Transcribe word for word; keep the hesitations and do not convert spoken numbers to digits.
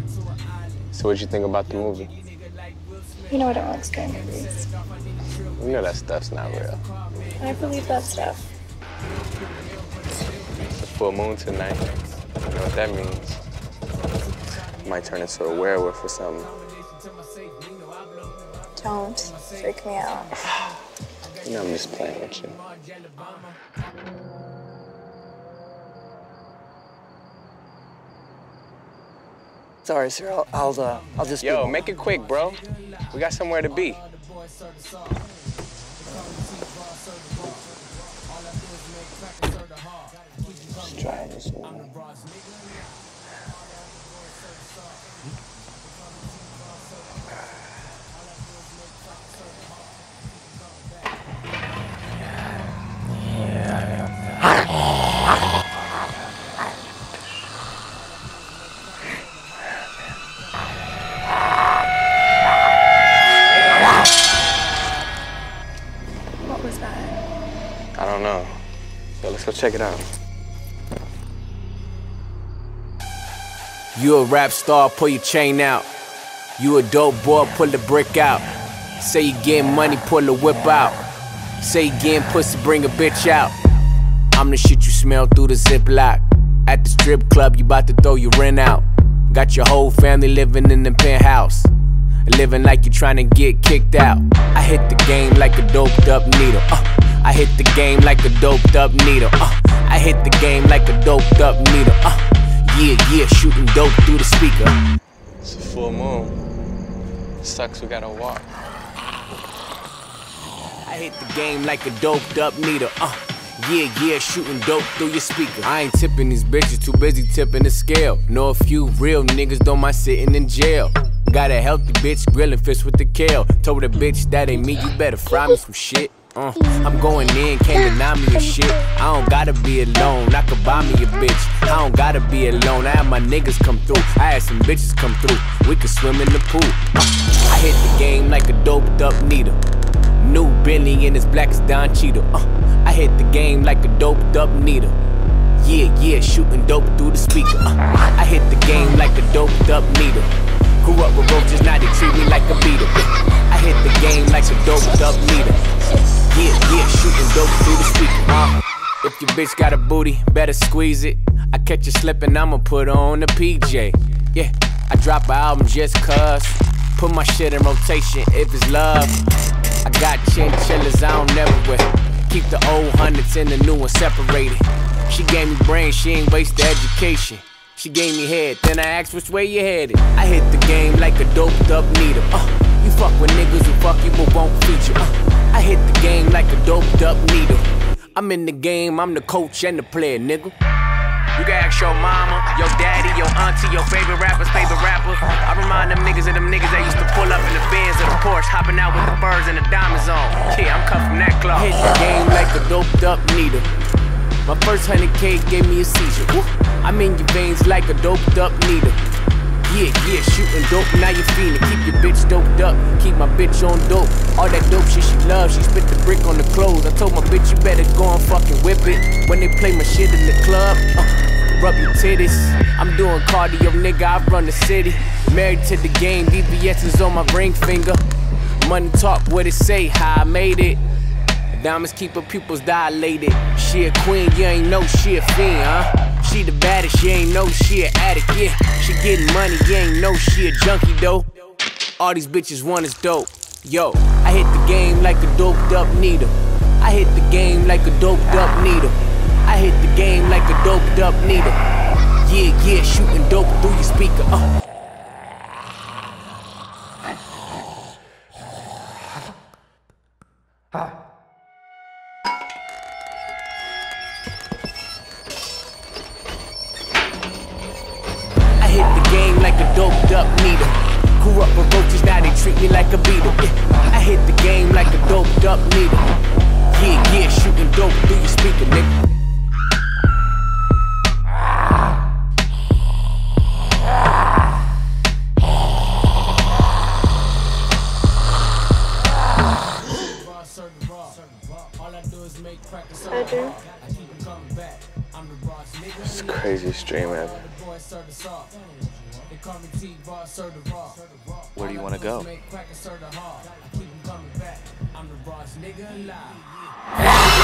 So what'd you think about the movie? You know I don't like scary movies. You know that stuff's not real. I believe that stuff. It's a full moon tonight. You know what that means. Might turn into a werewolf or something. Don't freak me out. You know I'm just playing with you. Sorry, sir. I'll, I'll, uh, I'll just. Yo, make it quick, bro. We got somewhere to be. Let's try this one. What was that? I don't know. So let's go check it out. You a rap star, pull your chain out. You a dope boy, pull the brick out. Say you getting money, pull the whip out. Say you getting pussy, bring a bitch out. I'm the shit you smell through the Ziploc. At the strip club, you bout to throw your rent out. Got your whole family living in the penthouse. Living like you tryna get kicked out. I hit the game like a doped up needle. Uh, I hit the game like a doped up needle. Uh, I hit the game like a doped up needle. Uh, yeah, yeah, shooting dope through the speaker. It's a full moon. Sucks we gotta walk. I hit the game like a doped up needle. Uh, yeah, yeah, shooting dope through your speaker. I ain't tipping these bitches, too busy tipping the scale. Know a few real niggas don't mind sitting in jail. Got a healthy bitch grilling fish with the kale. Told a bitch that ain't me, you better fry me some shit. Uh, I'm going in, can't deny me a shit. I don't gotta be alone, I could buy me a bitch. I don't gotta be alone, I had my niggas come through. I had some bitches come through, we could swim in the pool. Uh, I hit the game like a doped up needle. New Bentley and as black as Don Cheadle. Uh, I hit the game like a doped up needle. Yeah, yeah, shooting dope through the speaker. Uh, I hit the game like a doped up needle. Grew up with roaches, now they treat me like a beetle. I hit the game like a doped up needle. Yeah, yeah, shooting dope through the speaker. Uh, if your bitch got a booty, better squeeze it. I catch you slipping, I'ma put on the P J. Yeah, I drop an album just cuz. Put my shit in rotation if it's love. I got chinchillas I don't never wear. Keep the old hundreds and the new one separated. She gave me brains, she ain't waste the education. She gave me head, then I asked which way you headed. I hit the game like a doped up needle. Uh, you fuck with niggas who fuck you but won't feature. Uh, I hit the game like a doped up needle. I'm in the game, I'm the coach and the player, nigga. You can ask your mama, your daddy, your auntie, your favorite rapper's favorite rapper. I remind them niggas of them niggas that used to pull up in the Benz or the Porsche, hopping out with the birds and the diamonds on. Yeah, I'm cut from that cloth. Hit the game like a doped up needle. My first hundred K gave me a seizure. Woo. I'm in your veins like a doped up needle. Yeah, yeah, shooting dope, now you feeling. Keep your bitch doped up, keep my bitch on dope. All that dope shit she loves, she spit the brick on the clothes. I told my bitch you better go and fucking whip it. When they play my shit in the club, uh, rub your titties. I'm doing cardio, nigga, I run the city. Married to the game, V V S is on my ring finger. Money talk, what it say, how I made it. Diamonds keep her pupils dilated. She a queen, you ain't know she a fiend, huh? She the baddest, you ain't know she an addict, yeah. She getting money, you ain't know she a junkie, though. All these bitches want is dope. Yo, I hit the game like a doped up needle. I hit the game like a doped up needle. I hit the game like a doped up needle. Yeah, yeah, shooting dope through your speaker, uh. I hit the game like a doped up needle. Grew up with roaches, now they treat me like a beetle. Yeah. I hit the game like a doped up needle. Yeah, yeah, shooting dope through your speaker, nigga. It's the craziest dream ever. Where do you want to go? Yeah.